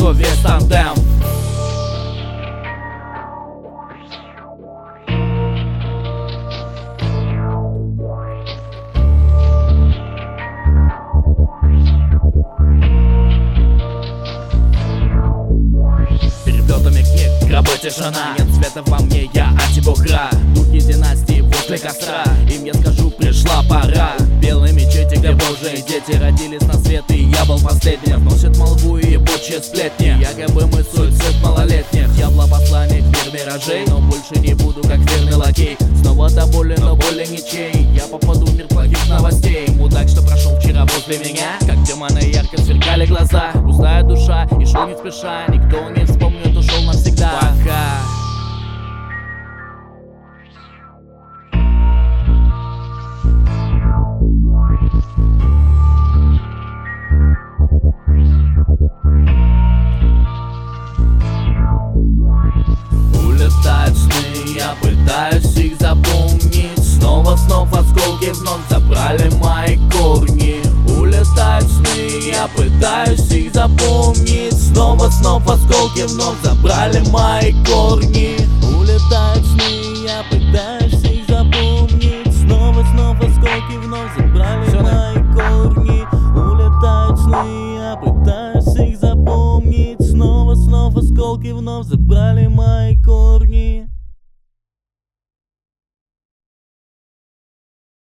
его весь тандем. Переплетами книг, гробы тишина. Нет света во мне, я антибухра. Духи династии возле костра. Им я скажу, пришла пора. Белые мечети, где божьи дети родились на свет, и я был последним. Носит молву и ебучие сплетни. Якобы мы суицид малолетних. Дьявола посланник, мир миражей. Но больше не буду как верный лакей. Снова до боли, но боли ничей. Я попаду в мир плохих новостей. Мудак, что прошел вчера возле меня, как демоны ярко сверкали глаза. Пустая душа и шел не спеша. Никто не вспомнит, ушел навсегда. Пока. Улетают сны, я пытаюсь их запомнить. Снова осколки вновь забрали мои корни. Улетают сны, я пытаюсь их запомнить. Снова осколки вновь забрали мои корни. Улетают сны, я пытаюсь их запомнить. Снова осколки вновь забрали мои корни. Улетают сны, я пытаюсь их запомнить. Снова осколки вновь забрали мои корни.